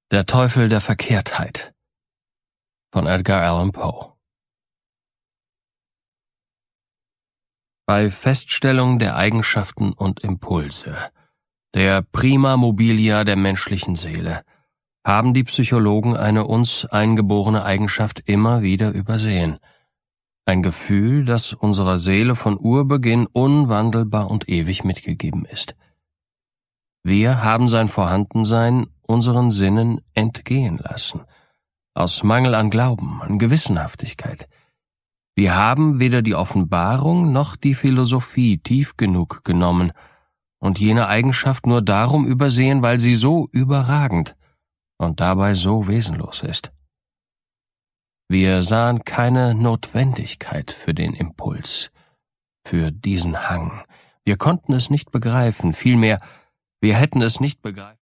Der Teufel der Verkehrtheit von Edgar Allan Poe. Bei Feststellung der Eigenschaften und Impulse, der Prima Mobilia der menschlichen Seele, haben die Psychologen eine uns eingeborene Eigenschaft immer wieder übersehen. Ein Gefühl, das unserer Seele von Urbeginn unwandelbar und ewig mitgegeben ist. Wir haben sein Vorhandensein unseren Sinnen entgehen lassen, aus Mangel an Glauben, an Gewissenhaftigkeit. Wir haben weder die Offenbarung noch die Philosophie tief genug genommen und jene Eigenschaft nur darum übersehen, weil sie so überragend und dabei so wesenlos ist. Wir sahen keine Notwendigkeit für den Impuls, für diesen Hang. Wir konnten es nicht begreifen, vielmehr, wir hätten es nicht begreifen.